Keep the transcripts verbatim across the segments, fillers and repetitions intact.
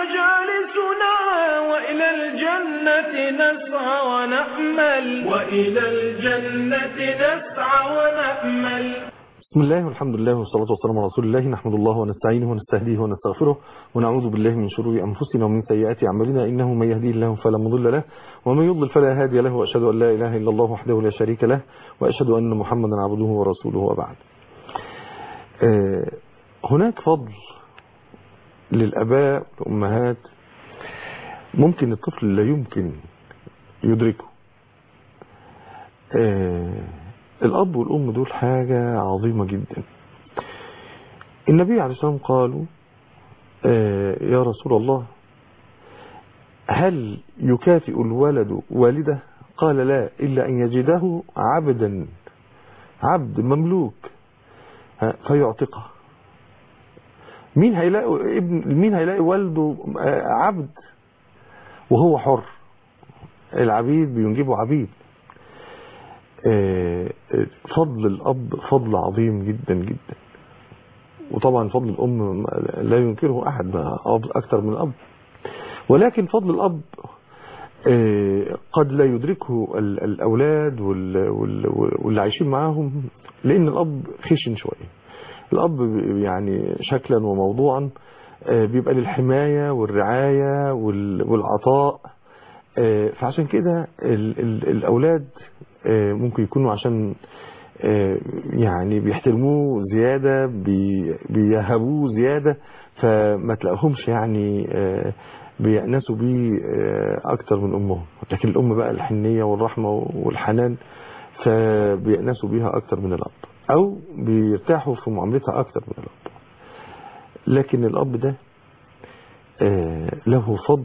مجالسنا وإلى الجنة نسعى ونأمل وإلى الجنة نسعى ونأمل. بسم الله والحمد لله والصلاة والسلام على رسول الله. نحمد الله ونستعينه ونستهديه ونستغفره ونعوذ بالله من شرور أنفسنا ومن سيئات أعمالنا، إنه من يهديه الله فلا مضل له ومن يضلل فلا هادي له، وأشهد أن لا إله إلا الله وحده لا شريك له، وأشهد أن محمدا عبده ورسوله. وبعد، هناك فضل للآباء والأمهات ممكن الطفل لا يمكن يدركه. الأب والأم دول حاجة عظيمة جدا. النبي عليه الصلاة والسلام قالوا يا رسول الله هل يكافئ الولد والده؟ قال لا، إلا أن يجده عبدا، عبد مملوك فيعتقه. مين هيلاقي ابن مين هيلاقي والده عبد وهو حر؟ العبيد بينجبوا عبيد. فضل الأب فضل عظيم جدا جدا، وطبعا فضل الأم لا ينكره أحد أكثر من الأب، ولكن فضل الأب قد لا يدركه الأولاد واللي عايشين معاهم، لأن الأب خشن شوية. الأب يعني شكلا وموضوعا بيبقى للحماية والرعاية والعطاء، فعشان كده الأولاد ممكن يكونوا عشان يعني بيحترموه زيادة، بيهبوه زيادة، فما تلاقيهمش يعني بيأنسوا بيه أكتر من أمهم. لكن الأم بقى الحنية والرحمة والحنان فبيأنسوا بيها أكتر من الأب، أو بيرتاحوا في معاملتها أكتر من الأب. لكن الأب ده له فضل.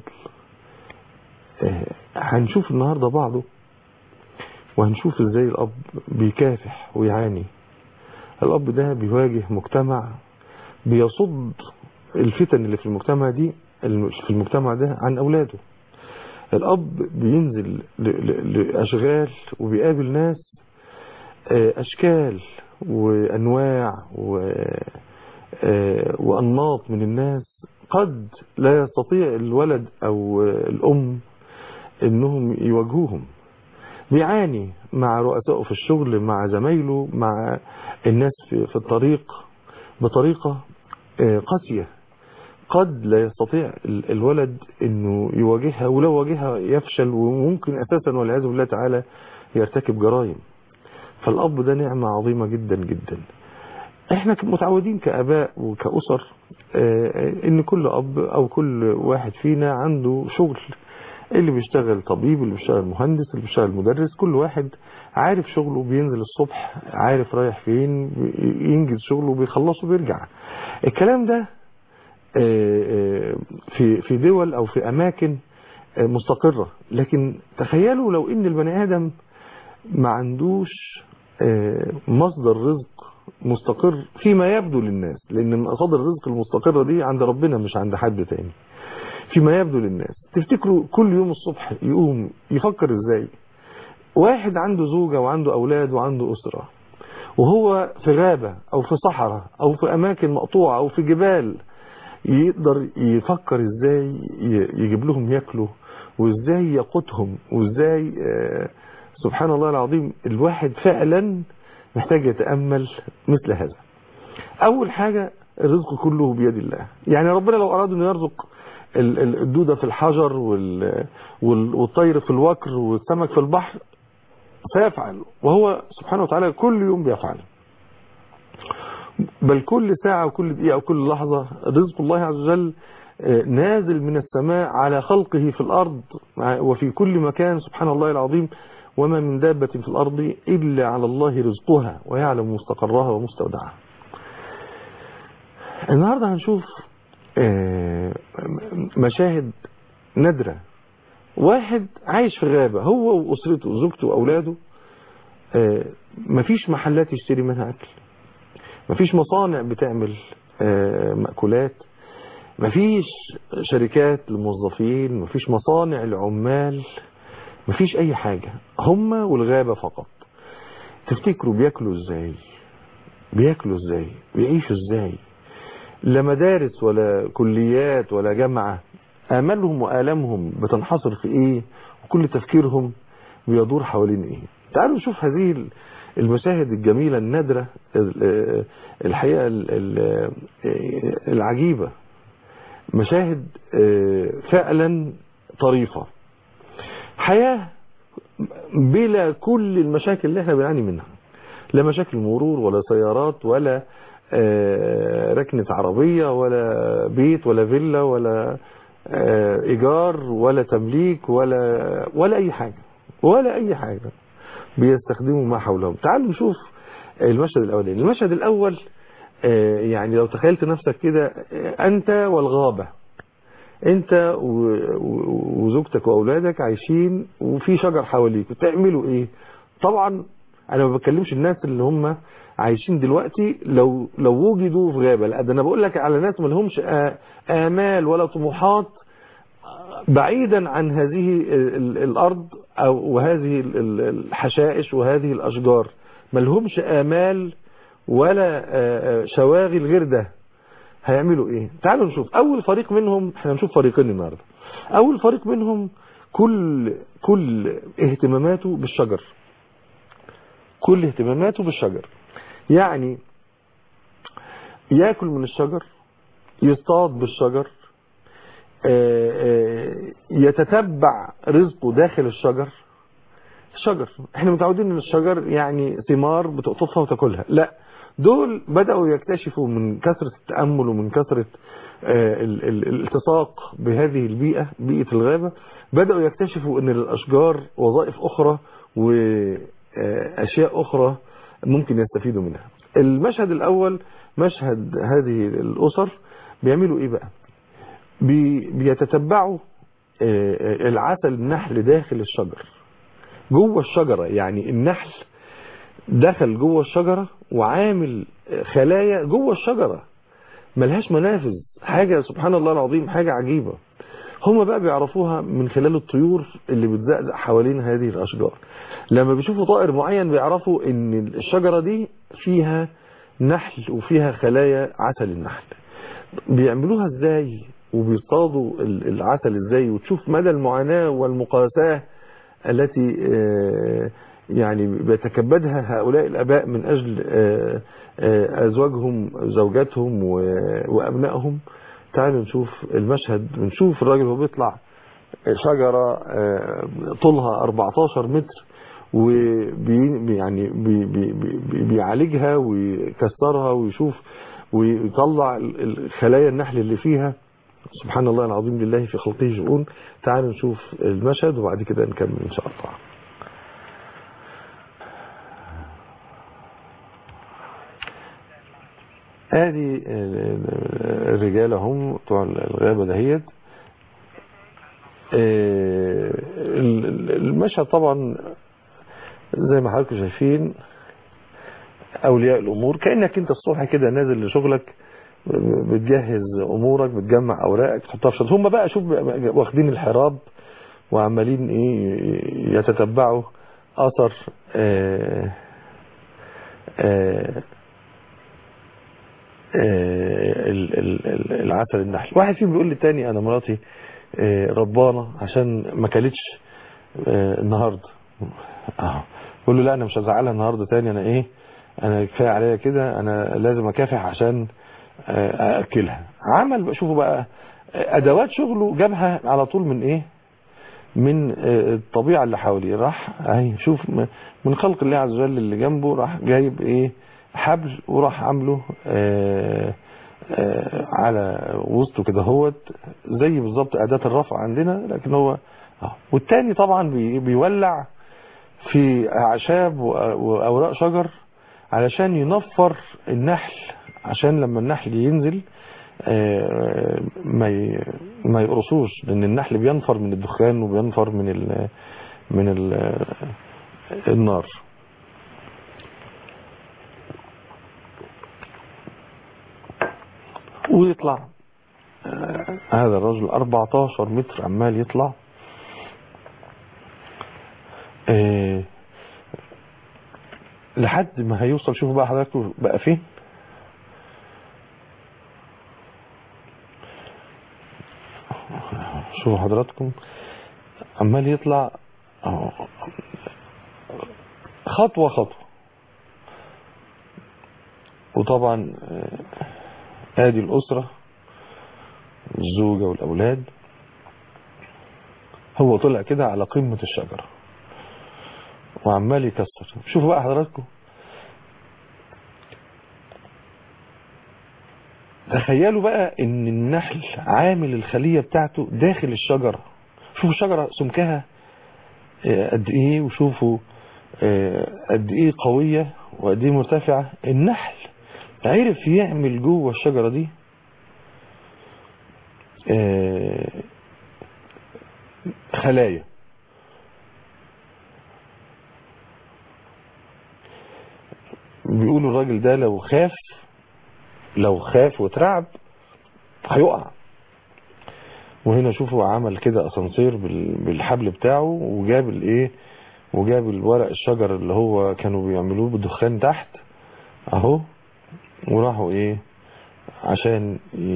هنشوف النهاردة بعضه، وهنشوف ازاي الأب بيكافح ويعاني. الأب ده بيواجه مجتمع بيصد الفتن اللي في المجتمع دي في المجتمع ده عن أولاده. الأب بينزل لأشغال وبيقابل ناس أشكال وأنواع وأنماط من الناس، قد لا يستطيع الولد أو الأم إنهم يواجهوهم. بيعاني مع رؤسائه في الشغل، مع زمايله، مع الناس في الطريق بطريقة قاسية، قد لا يستطيع الولد انه يواجهها، ولو واجهها يفشل، وممكن اساسا والعياذ بالله تعالى يرتكب جرائم. فالاب ده نعمة عظيمة جدا جدا. احنا متعودين كآباء وكأسر ان كل اب او كل واحد فينا عنده شغل، اللي بيشتغل طبيب، اللي بيشتغل مهندس، اللي بيشتغل مدرس، كل واحد عارف شغله، بينزل الصبح عارف رايح فين، ينجز شغله وبيخلصه وبيرجع. الكلام ده في في دول او في اماكن مستقرة. لكن تخيلوا لو ان البني ادم ما عندوش مصدر رزق مستقر فيما يبدو للناس، لان مصادر الرزق المستقرة دي عند ربنا مش عند حد تاني. فيما يبدو للناس، تفتكروا كل يوم الصبح يقوم يفكر ازاي؟ واحد عنده زوجة وعنده اولاد وعنده اسرة، وهو في غابة او في صحراء او في اماكن مقطوعة او في جبال، يقدر يفكر ازاي يجيب لهم ياكلوا، وازاي يقوتهم، وازاي سبحان الله العظيم. الواحد فعلا محتاج يتأمل مثل هذا. اول حاجة الرزق كله بيد الله. يعني ربنا لو اراد انه يرزق الدودة في الحجر والطير في الوكر والسمك في البحر سيفعل، وهو سبحانه وتعالى كل يوم بيفعل، بل كل ساعة وكل دقيقة وكل لحظة رزق الله عز وجل نازل من السماء على خلقه في الأرض وفي كل مكان. سبحان الله العظيم. وما من دابة في الأرض إلا على الله رزقها ويعلم مستقرها ومستودعها. النهاردة هنشوف مشاهد نادرة. واحد عايش في غابة، هو وأسرته، زوجته وأولاده، مفيش محلات يشتري منها أكل، مفيش مصانع بتعمل مأكولات، مفيش شركات للموظفين، مفيش مصانع لعمال، مفيش أي حاجة، هم والغابة فقط. تفتكروا بياكلوا ازاي؟ بياكلوا ازاي؟ بيعيشوا ازاي؟ لا مدارس ولا كليات ولا جامعة آمالهم وآلامهم بتنحصر في إيه، وكل تفكيرهم بيدور حوالين إيه. تعالوا نشوف هذه المشاهد الجميلة النادرة الحقيقة العجيبة، مشاهد فعلا طريفة، حياة بلا كل المشاكل اللي احنا بنعاني منها، لا مشاكل مرور ولا سيارات ولا ركنة عربية ولا بيت ولا فيلا ولا إيجار ولا تمليك ولا ولا أي حاجة ولا أي حاجة بيستخدموا ما حولهم. تعالوا نشوف المشهد الأولاني. المشهد الأول يعني لو تخيلت نفسك كده أنت والغابة، أنت وزوجتك وأولادك عايشين وفي شجر حواليك، وتعملوا إيه؟ طبعا أنا ما بكلمش الناس اللي هم عايشين دلوقتي لو لو وجدوا في غابة، لا ده أنا بقول لك على ناس ما لهمش آمال ولا طموحات بعيدا عن هذه الأرض أو وهذه الحشائش وهذه الأشجار، ما لهمش آمال ولا شواغل غير ده. هيعملوا ايه؟ تعالوا نشوف. اول فريق منهم، احنا هنشوف فريقين النهارده. اول فريق منهم كل كل اهتماماته بالشجر، كل اهتماماته بالشجر، يعني ياكل من الشجر، يصطاد بالشجر، يتتبع رزقه داخل الشجر. الشجر احنا متعودين ان الشجر يعني ثمار بتقطفها وتاكلها، لا دول بدأوا يكتشفوا من كثرة التأمل ومن كثرة الالتصاق بهذه البيئة، بيئة الغابة، بدأوا يكتشفوا ان للأشجار وظائف أخرى وأشياء أخرى ممكن يستفيدوا منها. المشهد الأول مشهد هذه الأسر بيعملوا ايه بقى؟ بيتتبعوا العسل النحل داخل الشجر، جوه الشجرة، يعني النحل دخل جوه الشجرة وعامل خلايا جوه الشجرة ملهاش منافذ، حاجة سبحان الله العظيم، حاجة عجيبة. هم بقى بيعرفوها من خلال الطيور اللي بتزقزق حوالين هذه الأشجار. لما بيشوفوا طائر معين بيعرفوا ان الشجرة دي فيها نحل وفيها خلايا عسل النحل. بيعملوها ازاي وبيصطادوا العسل ازاي؟ وتشوف مدى المعاناة والمقاساة التي يعني بيتكبدها هؤلاء الآباء من أجل أزواجهم زوجاتهم وأبنائهم. تعالوا نشوف المشهد، نشوف الراجل وهو بيطلع شجرة طولها أربعتاشر متر وبي يعني بي بي بي بيعالجها ويكسرها ويشوف ويطلع خلايا النحل اللي فيها. سبحان الله العظيم، لله في خلقه شؤون. تعالوا نشوف المشهد وبعد كده نكمل إن شاء الله. ادي الرجال هم بتوع الغابة دهيت. المشهد طبعا زي ما حضراتكم شايفين اولياء الامور، كأنك انت الصبح كده نازل لشغلك بتجهز امورك، بتجمع اوراقك تحطها في شنطه. هم بقى شوف واخدين الحراب وعمالين ايه يتتبعوا اثر آآ آآ العسل النحل. واحد فيهم بيقول لي تاني انا مراتي ربانه عشان ما كلتش النهارده. اه بقول له لا انا مش هزعلها النهارده تاني، انا ايه انا كفايه عليا كده، انا لازم اكافح عشان اكلها. عمل بقى شوفوا بقى ادوات شغله جابها على طول من ايه من الطبيعه اللي حواليه. راح اهي شوف من خلق الله عز وجل اللي جنبه، راح جايب ايه حبل وراح عامله آآ آآ على وسطه كده هوت زي بالظبط اداه الرفع عندنا، لكن هو اه. والتاني طبعا بي بيولع في اعشاب واوراق شجر علشان ينفر النحل، عشان لما النحل ينزل ما ما يقرصوش، لان النحل بينفر من الدخان وبينفر من ال من ال النار. ويطلع هذا الرجل أربعتاشر متر عمال يطلع لحد ما هيوصل. شوفوا بقى حضراتكم بقى فين. شوفوا حضراتكم عمال يطلع اهو خطوة خطوة. وطبعا ادي الاسرة الزوجة والاولاد. هو طلع كده على قمة الشجرة وعمال يكسر. شوفوا بقى حضراتكم، تخيلوا بقى ان النحل عامل الخلية بتاعته داخل الشجرة. شوفوا الشجرة سمكها قد ايه، وشوفوا قد ايه قوية وقد ايه مرتفعة. النحل عرف يعمل جوه الشجرة دي خلايا. بيقولوا الراجل ده لو خاف لو خاف وترعب هيقع. وهنا شوفوا عمل كده اسانسير بالحبل بتاعه، وجاب الايه وجاب الورق الشجر اللي هو كانوا بيعملوه بالدخان تحت اهو، وراحوا ايه عشان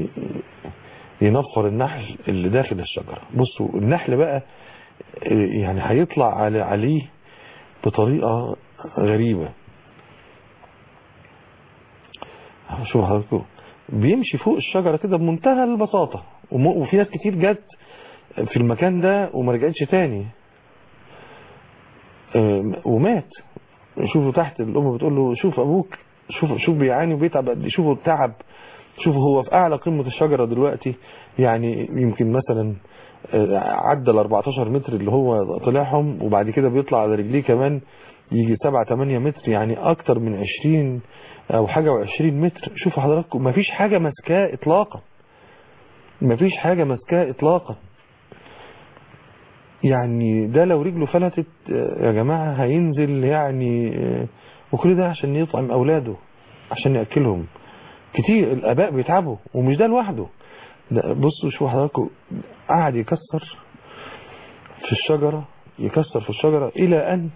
ينفر النحل اللي داخل الشجرة. بصوا النحل بقى يعني هيطلع عليه بطريقة غريبة. شوف حضراتكم بيمشي فوق الشجرة كده بمنتهى البساطة، وفي ناس كتير جت في المكان ده وما رجعتش تاني ومات. شوفوا تحت الام بتقول له شوف ابوك، شوف شوف بيعاني وبيتعب قد ايه، شوفوا التعب. شوفوا هو في اعلى قمة الشجرة دلوقتي، يعني يمكن مثلا عدى ال أربعتاشر متر اللي هو طلعهم، وبعد كده بيطلع على رجليه كمان يجي سبعة تمانية متر، يعني اكتر من عشرين او حاجة وعشرين متر. شوفوا حضراتكم مفيش حاجة ماسكاه اطلاقا، مفيش حاجة ماسكاه اطلاقا. يعني ده لو رجله فلتت يا جماعة هينزل يعني، وكل ده عشان يطعم اولاده عشان يأكلهم. كتير الاباء بيتعبوا ومش ده لوحده. ده بصوا شوفوا حضراتكم قعد يكسر في الشجرة يكسر في الشجرة الى ان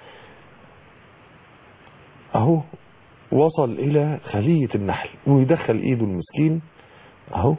اهو وصل الى خلية النحل، ويدخل ايده المسكين اهو.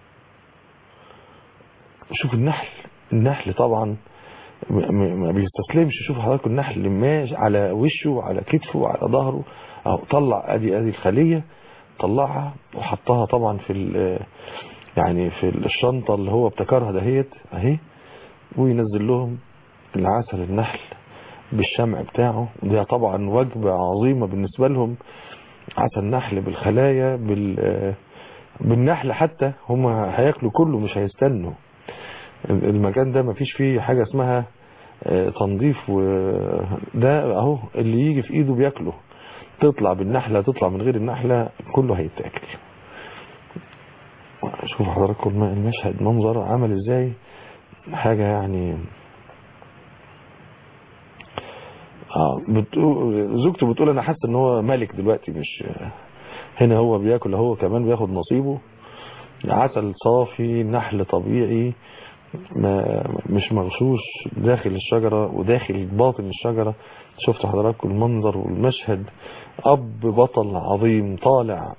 شوف النحل النحل طبعا ما بيستسلمش. شوف حضراتكم النحل ماشي على وشه على كتفه وعلى ظهره اهو. طلع ادي ادي الخلية، طلعها وحطها طبعا في يعني في الشنطة اللي هو ابتكرها دهيت اهي، وينزل لهم العسل النحل بالشمع بتاعه. ده طبعا وجبة عظيمة بالنسبة لهم، عسل نحل بالخلايا بال بالنحل. حتى هم هياكلوا كله مش هيستنوا. المكان ده مفيش فيه حاجة اسمها تنظيف، وده اهو اللي يجي في ايده بياكله. تطلع بالنحلة تطلع من غير النحلة كله هيتاكل. شوفوا حضراتكم المشهد منظر عمل ازاي، حاجة يعني اه بتقول زوجته بتقول انا حاسه ان هو ملك دلوقتي، مش هنا هو بياكل هو كمان بياخد نصيبه. عسل صافي نحل طبيعي ما مش مغشوش داخل الشجرة وداخل باطن الشجرة. شفتوا حضراتكم المنظر والمشهد. اب بطل عظيم طالع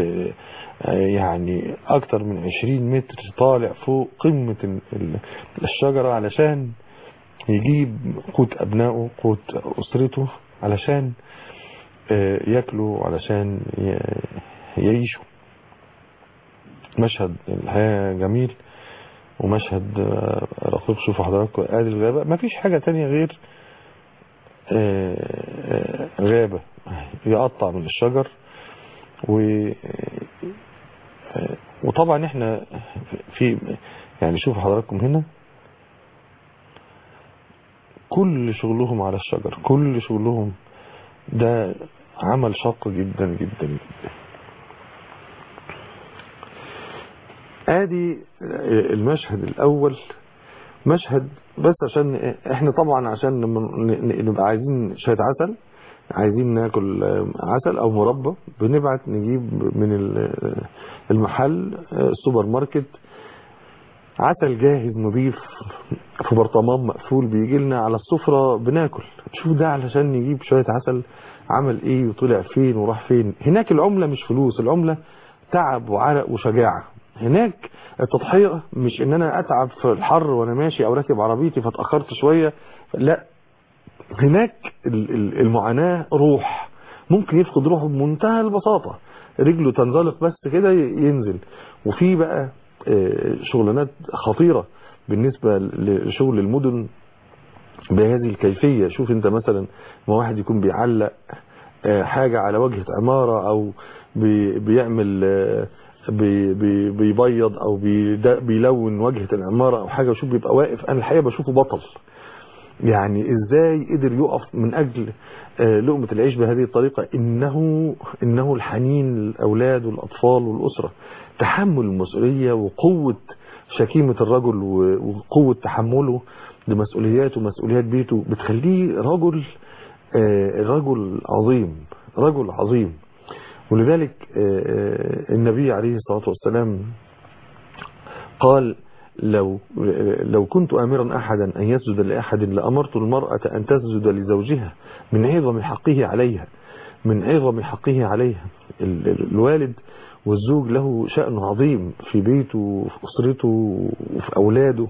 يعني اكتر من عشرين متر، طالع فوق قمة الشجرة علشان يجيب قوت ابنائه قوت اسرته، علشان ياكلوا علشان يعيشوا. مشهد الحقيقة جميل ومشهد رقيق. شوفوا حضراتكم ادي الغابة، ما فيش حاجة تانية غير غابة يقطع من الشجر. و وطبعا احنا في يعني شوفوا حضراتكم هنا كل شغلهم على الشجر، كل شغلهم ده عمل شاق جدا جدا جدا. ادي المشهد الاول، مشهد بس عشان احنا طبعا عشان نبقى عايزين شوية عسل، عايزين ناكل عسل او مربى، بنبعت نجيب من المحل السوبر ماركت عسل جاهز نضيف في برطمان مقفول بيجي لنا على السفرة بناكل. شوف ده علشان نجيب شوية عسل عمل ايه وطلع فين وراح فين. هناك العملة مش فلوس، العملة تعب وعرق وشجاعة. هناك التضحية مش ان انا اتعب في الحر وانا ماشي او راكب عربيتي فاتأخرت شوية، لا، هناك المعاناة روح، ممكن يفقد روحه بمنتهى البساطة، رجله تنزلق بس كده ينزل. وفي بقى شغلانات خطيرة بالنسبة لشغل المدن بهذه الكيفية. شوف انت مثلا ما واحد يكون بيعلق حاجة على واجهة عمارة او بيعمل بي بي بيبيض او بيلون واجهة العمارة او حاجة، وشوف بيبقى واقف، انا الحقيقة بشوفه بطل. يعني ازاي قدر يقف من اجل لقمة العيش بهذه الطريقة؟ انه انه الحنين للاولاد والاطفال والاسرة، تحمل المسؤولية وقوة شكيمة الرجل وقوة تحمله لمسؤولياته ومسؤوليات بيته بتخليه رجل رجل عظيم، رجل عظيم. ولذلك النبي عليه الصلاة والسلام قال لو لو كنت آمرا أحدا أن يسجد لأحد لأمرت المرأة أن تسجد لزوجها من عظم حقه عليها، من عظم حقه عليها. الوالد والزوج له شأن عظيم في بيته وفي أسرته وفي أولاده.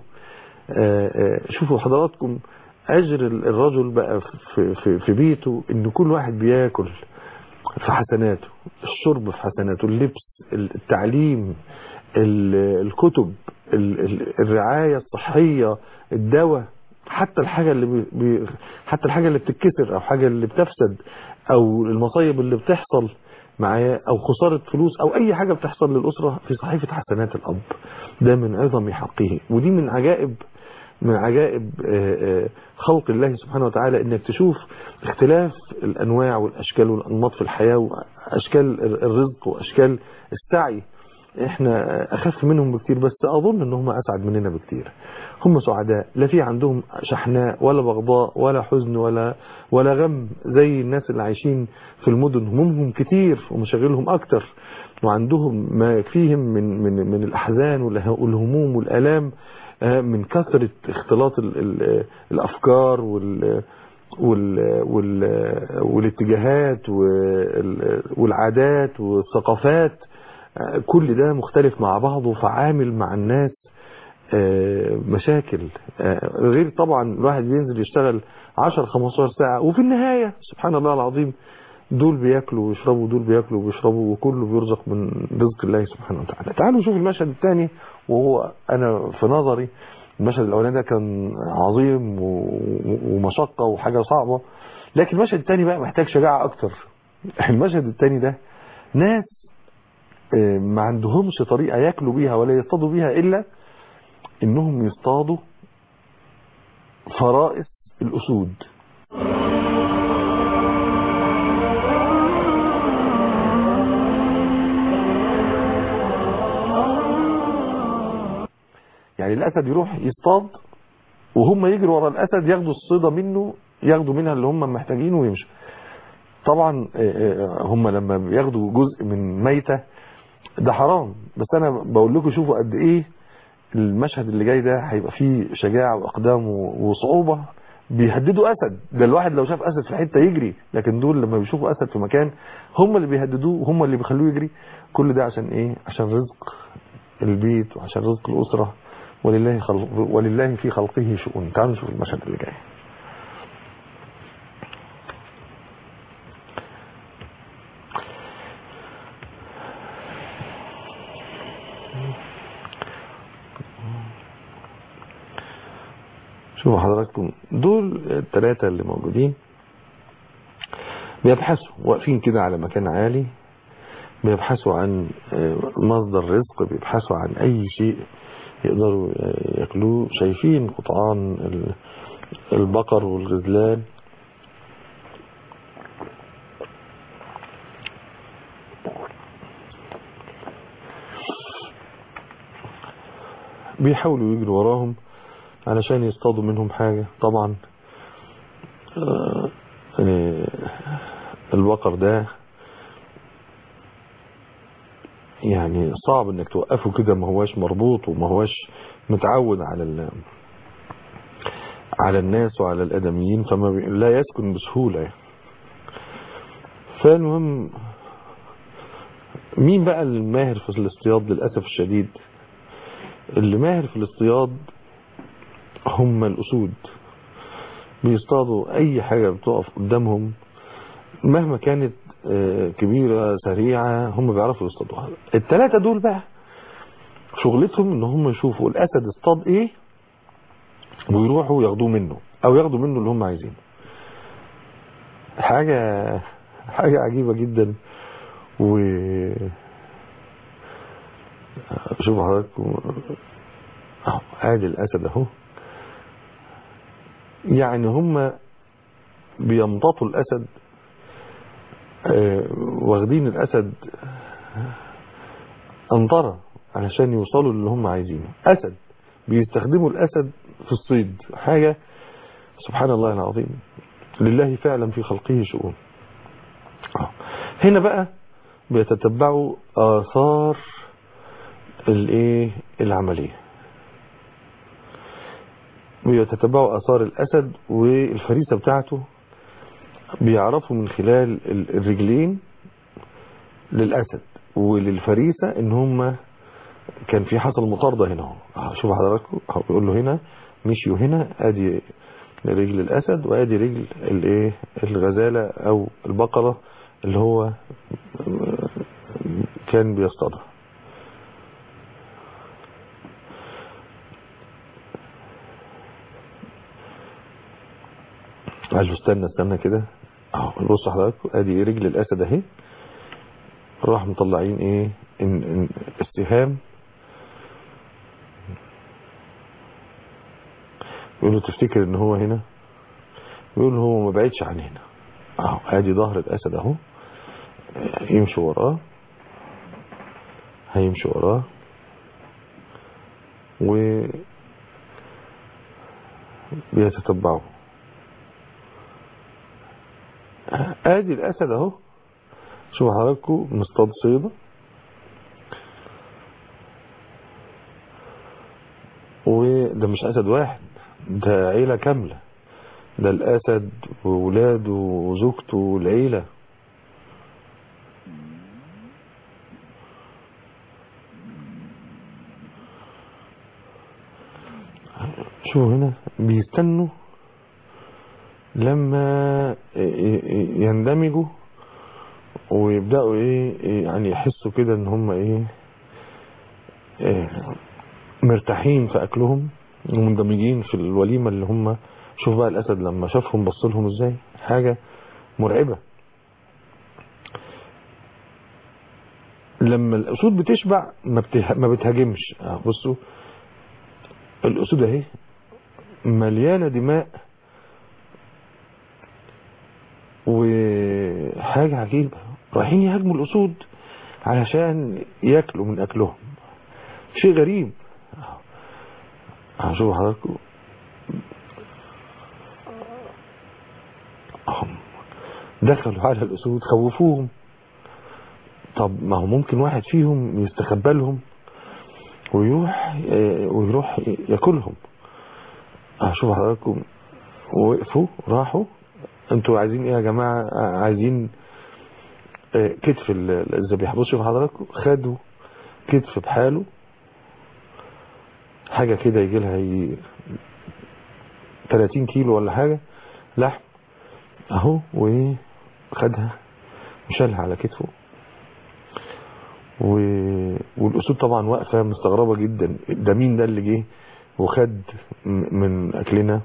شوفوا حضراتكم أجر الرجل بقى في, في, في بيته إن كل واحد بياكل في حسناته، الشرب في حسناته، اللبس، التعليم، الكتب، الرعاية الصحية، الدواء، حتى الحاجة اللي بي حتى الحاجة اللي بتتكسر او حاجة اللي بتفسد او المصايب اللي بتحصل معاه او خسارة فلوس او اي حاجة بتحصل للأسرة في صحيفة حسنات الأب. ده من عظم حقه، ودي من عجائب من عجائب خلق الله سبحانه وتعالى، انك تشوف اختلاف الانواع والاشكال والانماط في الحياة واشكال الرزق واشكال السعي. احنا اخف منهم بكتير، بس اظن ان هم اسعد مننا بكتير. هم سعداء، لا في عندهم شحناء ولا بغضاء ولا حزن ولا ولا غم زي الناس اللي عايشين في المدن. همومهم كتير ومشاغلهم اكتر، وعندهم ما يكفيهم من من من الاحزان والهموم والالام من كثرة اختلاط ال ال الافكار وال وال وال والاتجاهات والعادات والثقافات. كل ده مختلف مع بعضه، فعامل مع الناس مشاكل. غير طبعا الواحد بينزل يشتغل عشر خمستاشر ساعة، وفي النهاية سبحان الله العظيم دول بياكلوا ويشربوا، دول بياكلوا ويشربوا، وكله بيرزق من رزق الله سبحانه وتعالى. تعالوا نشوف المشهد الثاني، وهو انا في نظري المشهد الاولاني ده كان عظيم ومشقة وحاجة صعبة، لكن المشهد الثاني بقى محتاج شجاعة اكتر. المشهد الثاني ده ناس ما عندهمش طريقة ياكلوا بيها ولا يصطادوا بيها إلا إنهم يصطادوا فرائس الأسود. يعني الأسد يروح يصطاد وهم يجروا ورا الأسد ياخدوا الصيدة منه، ياخدوا منها اللي هم محتاجينه ويمشوا. طبعا هم لما بياخدوا جزء من ميتة ده حرام، بس انا بقول لكم شوفوا قد ايه المشهد اللي جاي ده هيبقى فيه شجاعة واقدام وصعوبة. بيهددوا اسد، ده الواحد لو شاف اسد في حتة يجري، لكن دول لما بيشوفوا اسد في مكان هم اللي بيهددوه وهم اللي بيخلوه يجري. كل ده عشان ايه؟ عشان رزق البيت وعشان رزق الاسرة، ولله خلق ولله في خلقه شؤون. تعالوا نشوف المشهد اللي جاي. شوفوا حضراتكم دول الثلاثة اللي موجودين بيبحثوا، واقفين كده على مكان عالي، بيبحثوا عن مصدر رزق، بيبحثوا عن اي شيء يقدروا ياكلوه. شايفين قطعان البقر والغزلان، بيحاولوا يجروا وراهم علشان يصطادوا منهم حاجة. طبعا البقر ده يعني صعب انك توقفه كده، ما هواش مربوط وما هواش متعود على على الناس وعلى الادميين، فما لا يسكن بسهولة. فالمهم مين بقى الماهر في الاصطياد؟ للأسف الشديد اللي ماهر في الاصطياد هم الأسود. بيصطادوا أي حاجة بتقف قدامهم مهما كانت كبيرة سريعة، هم بيعرفوا يصطادوها. الثلاثة دول بقى شغلتهم ان هم يشوفوا الأسد اصطاد ايه ويروحوا ياخدوه منه او ياخدوا منه اللي هم عايزينه. حاجة حاجة عجيبة جدا. و شوفوا حضراتكم اهو ادي الأسد اهو، يعني هم بيمتطوا الأسد، واخدين الأسد أنطرة علشان يوصلوا اللي هم عايزينه. أسد بيستخدموا الأسد في الصيد. حاجة سبحان الله العظيم، لله فعلا في خلقه شؤون. هنا بقى بيتتبعوا آثار الايه العملية، بيتتبعوا آثار الأسد والفريسة بتاعته. بيعرفوا من خلال الرجلين للأسد وللفريسة ان هم كان في حصل مطاردة هنا اهو. شوف حضراتكم اهو بيقول له هنا مشيوا هنا، ادي رجل الأسد وادي رجل الايه الغزالة او البقرة اللي هو كان بيصطادها. قال له استنى استنى كده اهو. بصوا حضراتكم ادي رجل الأسد اهي، راح مطلعين ايه إن إن السهام. يقول له تفتكر ان هو هنا؟ يقول له هو ما بعيدش عن هنا اهو. ادي ظهر الأسد اهو، يمشي وراه، هيمشي وراه و بيتتبعه. ادي الأسد اهو. شوفوا حضراتكم مصطاد صيدة، وده مش أسد واحد، ده عيلة كاملة. ده الأسد وولاده وزوجته والعيلة. شوفوا هنا بيستنوا لما يندمجوا ويبدأوا ايه يعني يحسوا كده ان هم ايه, إيه مرتاحين في اكلهم ومندمجين في الوليمة اللي هم. شوف بقى الأسد لما شافهم بص لهم ازاي، حاجة مرعبة. لما الأسود بتشبع ما, بته... ما بتهاجمش. بصوا الأسود اهي مليانة دماء وحاجة عجيبة، رايحين يهاجموا الأسود علشان ياكلوا من أكلهم. شيء غريب. شوفوا حضراتكم دخلوا على الأسود خوفوهم. طب ما هو ممكن واحد فيهم يستخبى لهم ويروح ويروح ياكلهم. شوفوا حضراتكم وقفوا راحوا. انتوا عايزين ايه يا جماعة؟ عايزين كتف الذبيحة. بصوا حضراتكم خدوا كتف بحاله، حاجة كده يجي لها ثلاثين كيلو ولا حاجة لحم اهو، وخدها وشالها على كتفه. و... والأسود طبعا واقفة مستغربة جدا، ده مين ده اللي جه وخد من أكلنا؟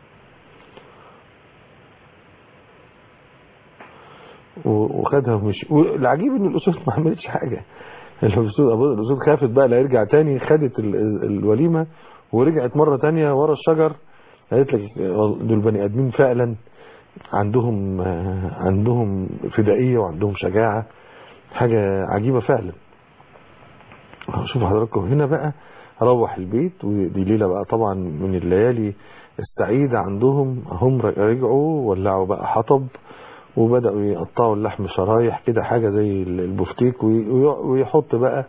وخدها ومشي. والعجيب ان الأسود ما عملتش حاجة. الأسود الأسود خافت بقى لا يرجع تاني، خدت الوليمة ورجعت مرة تانية ورا الشجر. قالت لك دول بني آدمين فعلا، عندهم عندهم فدائية وعندهم شجاعة، حاجة عجيبة فعلا. شوفوا حضراتكم هنا بقى روح البيت، ودي ليلة بقى طبعا من الليالي السعيدة عندهم. هم رجعوا ولعوا بقى حطب وبدأوا يقطعوا اللحم شرايح كده، حاجة زي البفتيك، ويحط بقى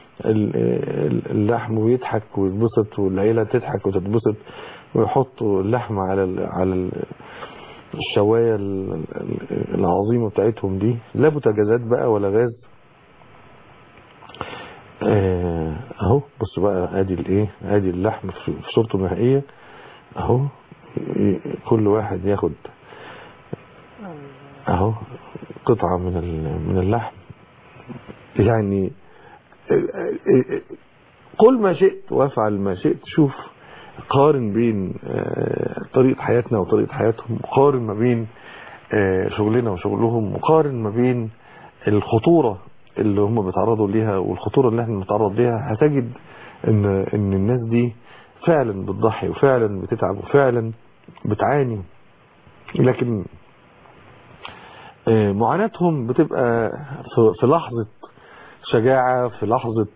اللحم ويضحك ويتبسط والعيلة تضحك وتتبسط، ويحطوا اللحم على على الشواية العظيمة بتاعتهم دي. لا بوتاجازات بقى ولا غاز، اهو بص بقى، ادي الايه، ادي اللحم في صورته النهائيه اهو. كل واحد ياخد اهو قطعه من من اللحم. يعني قل ما شئت وافعل ما شئت. شوف، قارن بين طريقه حياتنا وطريقه حياتهم، قارن ما بين شغلنا وشغلهم، وقارن ما بين الخطوره اللي هم بيتعرضوا ليها والخطوره اللي احنا بنتعرض ليها. هتجد ان ان الناس دي فعلا بتضحي وفعلا بتتعب وفعلا بتعاني، لكن معاناتهم بتبقى في لحظة شجاعة، في لحظة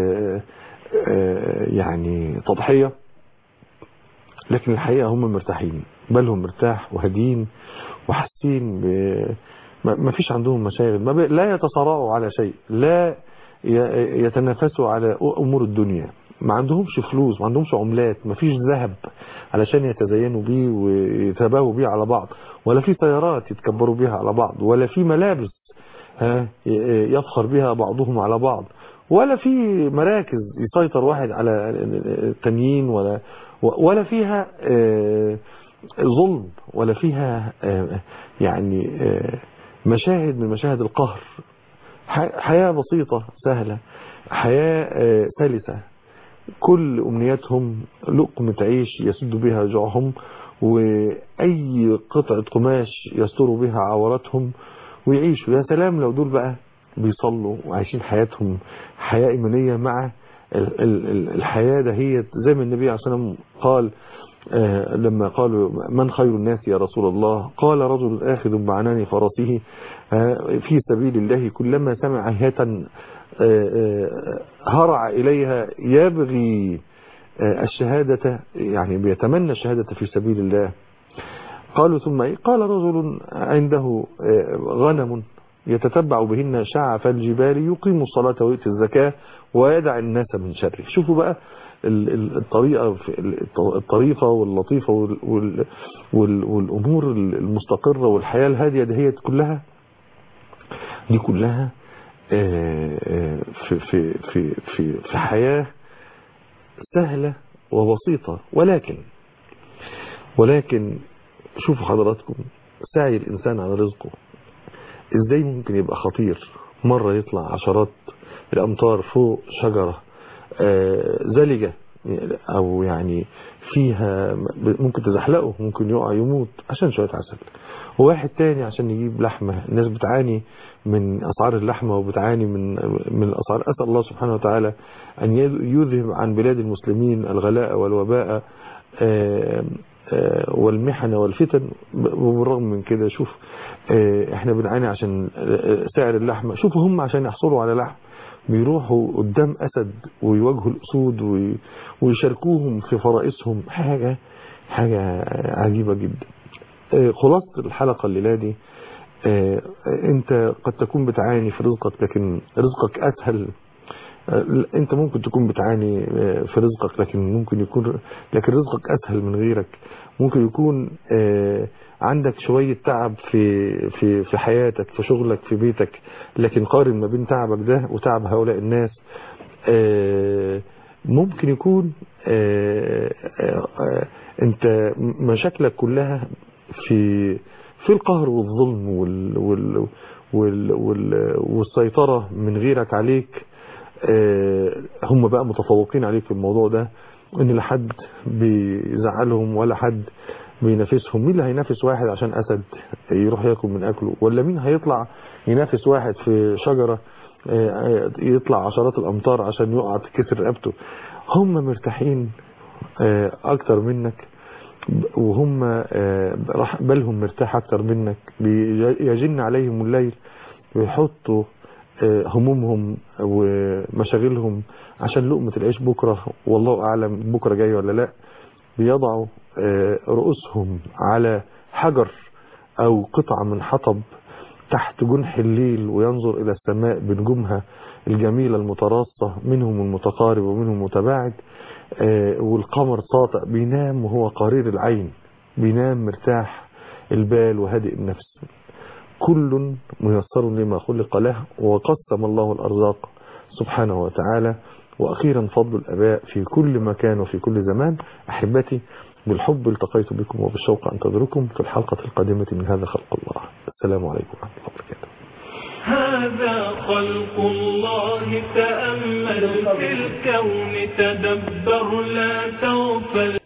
يعني تضحية، لكن الحقيقة هم مرتاحين، بالهم مرتاح وهادين وحاسين ما فيش عندهم مشاغل، ما لا يتصارعوا على شيء، لا يتنافسوا على أمور الدنيا، ما عندهمش فلوس، ما عندهمش عملات، ما فيش ذهب علشان يتزينوا بيه ويتباهوا بيه على بعض، ولا في سيارات يتكبروا بيها على بعض، ولا في ملابس ها يفخر بها بعضهم على بعض، ولا في مراكز يسيطر واحد على التانيين، ولا ولا فيها ظلم، ولا فيها يعني مشاهد من مشاهد القهر. حياة بسيطة سهلة، حياة سلسة، كل أمنياتهم لقمة عيش يسد بها جوعهم، وأي قطعة قماش يستروا بها عوراتهم ويعيشوا. يا سلام لو دول بقى بيصلوا وعايشين حياتهم حياة إيمانية مع الحياة ده. هي زي ما النبي عليه الصلاة والسلام قال لما قالوا من خير الناس يا رسول الله، قال رجل آخذ بعنان فرسه في سبيل الله كلما سمع هيئة هرع إليها يبغي الشهادة، يعني بيتمنى الشهادة في سبيل الله. قالوا ثم إيه؟ قال رجل عنده غنم يتتبع بهن شعف الجبال يقيم الصلاة ويؤتي الزكاة ويدع الناس من شره. شوفوا بقى الطريقة الطريقة واللطيفة والأمور المستقرة والحياة الهادية دهيت كلها، دي كلها في في في في في حياة سهلة وبسيطة. ولكن ولكن شوفوا حضراتكم سعي الإنسان على رزقه ازاي ممكن يبقى خطير. مرة يطلع عشرات الأمتار فوق شجرة زلجة أو يعني فيها ممكن تزحلقه، ممكن يقع يموت عشان شوية عسل. وواحد تاني عشان يجيب لحمة، الناس بتعاني من أسعار اللحمة وبتعاني من من الأسعار. أسأل الله سبحانه وتعالى أن يذهب عن بلاد المسلمين الغلاء والوباء والمحن والفتن. وبالرغم من كده شوف احنا بنعاني عشان سعر اللحمة. شوفوا هم عشان يحصلوا على لحم بيروحوا قدام أسد ويواجهوا الأسود ويشاركوهم في فرائسهم. حاجة حاجة عجيبة جدا. خلاصة الحلقة الليلة دي، انت قد تكون بتعاني في رزقك لكن رزقك أسهل. انت ممكن تكون بتعاني في رزقك لكن ممكن يكون لكن رزقك أسهل من غيرك. ممكن يكون عندك شوية تعب في في في حياتك، في شغلك، في بيتك، لكن قارن ما بين تعبك ده وتعب هؤلاء الناس. ممكن يكون انت مشاكلك كلها في في القهر والظلم وال وال وال وال والسيطرة من غيرك عليك. هم بقى متفوقين عليك في الموضوع ده، ان لا حد بيزعلهم ولا حد بينافسهم. مين اللي هينافس واحد عشان أسد يروح ياكل من أكله؟ ولا مين هيطلع ينافس واحد في شجرة يطلع عشرات الأمتار عشان يقع تكسر رقبته؟ هم مرتاحين أكتر منك، وهم بالهم مرتاح أكتر منك. يجن عليهم الليل ويحطوا همومهم ومشاغلهم عشان لقمة العيش بكرة، والله أعلم بكرة جاي ولا لا. بيضعوا رؤوسهم على حجر أو قطعة من حطب تحت جنح الليل وينظر إلى السماء بنجومها الجميلة المتراصة، منهم المتقارب ومنهم المتباعد، والقمر ساطع. بينام وهو قرير العين، بينام مرتاح البال وهادئ النفس. كل ميسر لما خلق له، وقسم الله الأرزاق سبحانه وتعالى. وأخيرا فضل الآباء في كل مكان وفي كل زمان. أحبتي بالحب التقيت بكم وبالشوق أنتظركم في الحلقة القادمة من هذا خلق الله. السلام عليكم ورحمة الله وبركاته. هذا خلق الله تأمل في الكون تدبر لا تغفل.